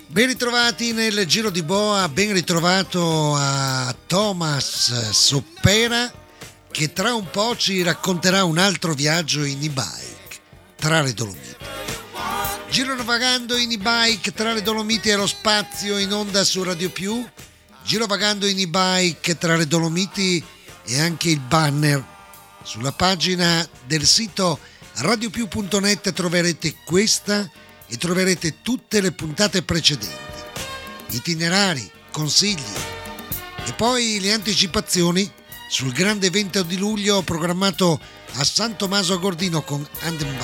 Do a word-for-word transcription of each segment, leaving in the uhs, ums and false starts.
Ben ritrovati nel Giro di Boa, ben ritrovato a Thomas Soppera che tra un po' ci racconterà un altro viaggio in e-bike tra le Dolomiti. Girovagando in e-bike tra le Dolomiti e lo spazio in onda su Radio Più. Girovagando in e-bike tra le Dolomiti e anche il banner sulla pagina del sito radiopiù punto net troverete questa e troverete tutte le puntate precedenti, itinerari, consigli e poi le anticipazioni sul grande evento di luglio programmato a San Tommaso a Gordino con Andenbach.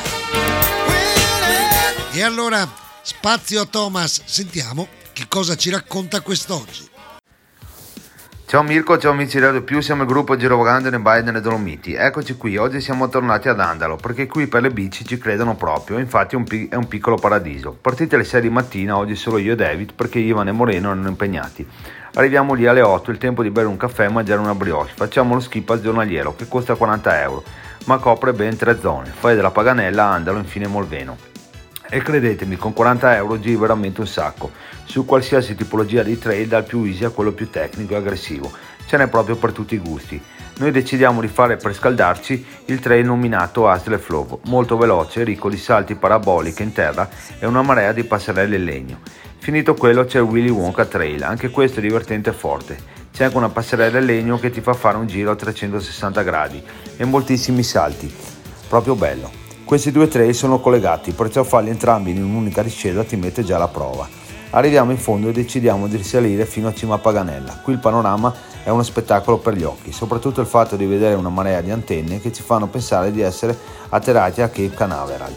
E allora spazio a Thomas, sentiamo che cosa ci racconta quest'oggi. Ciao Mirko, ciao amici di Radio Più, siamo il gruppo Girovagando in Bike nelle Dolomiti. Eccoci qui, oggi siamo tornati ad Andalo perché qui per le bici ci credono proprio, infatti è un, pi- è un piccolo paradiso. Partite alle sei di mattina, oggi solo io e David perché Ivan e Moreno erano impegnati. Arriviamo lì alle otto, il tempo di bere un caffè e mangiare una brioche. Facciamo lo skip al giornaliero che costa quaranta euro, ma copre ben tre zone, fai della Paganella, Andalo, infine Molveno. E credetemi, con quaranta euro giri veramente un sacco, su qualsiasi tipologia di trail, dal più easy a quello più tecnico e aggressivo, ce n'è proprio per tutti i gusti. Noi decidiamo di fare per scaldarci il trail nominato Hasle Flow, molto veloce, ricco di salti paraboliche in terra e una marea di passerelle in legno. Finito quello c'è il Willy Wonka Trail, anche questo è divertente e forte, c'è anche una passerella in legno che ti fa fare un giro a trecentosessanta gradi e moltissimi salti, proprio bello. Questi due trail sono collegati, perciò farli entrambi in un'unica discesa ti mette già alla prova. Arriviamo in fondo e decidiamo di risalire fino a cima a Paganella. Qui il panorama è uno spettacolo per gli occhi, soprattutto il fatto di vedere una marea di antenne che ci fanno pensare di essere atterrati a Cape Canaveral.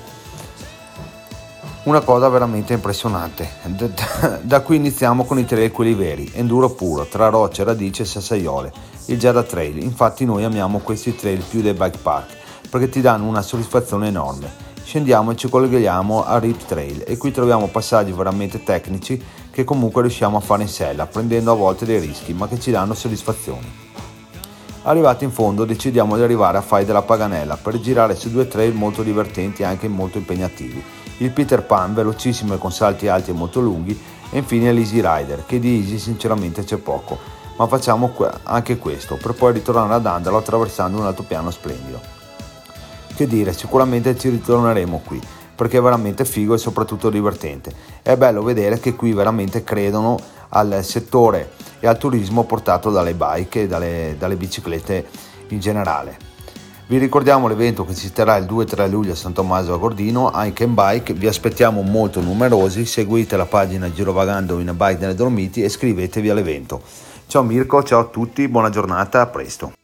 Una cosa veramente impressionante. Da qui iniziamo con i trail quelli veri, enduro puro, tra rocce, radici e sassaiole, il Giada Trail. Infatti noi amiamo questi trail più dei bike park, perché ti danno una soddisfazione enorme. Scendiamo e ci colleghiamo a Rip Trail e qui troviamo passaggi veramente tecnici che comunque riusciamo a fare in sella, prendendo a volte dei rischi, ma che ci danno soddisfazioni. Arrivati in fondo decidiamo di arrivare a Fai della Paganella per girare su due trail molto divertenti e anche molto impegnativi. Il Peter Pan, velocissimo e con salti alti e molto lunghi, e infine l'Easy Rider, che di easy sinceramente c'è poco, ma facciamo anche questo per poi ritornare ad Andalo attraversando un altopiano splendido. Che dire, sicuramente ci ritorneremo qui perché è veramente figo e soprattutto divertente. È bello vedere che qui veramente credono al settore e al turismo portato dalle bike e dalle, dalle biciclette in generale. Vi ricordiamo l'evento che ci terrà il due e tre luglio a San Tommaso a Gordino, anche in bike. Vi aspettiamo molto numerosi, seguite la pagina Girovagando in Bike nelle Dolomiti e iscrivetevi all'evento. Ciao Mirko, ciao a tutti, buona giornata, a presto.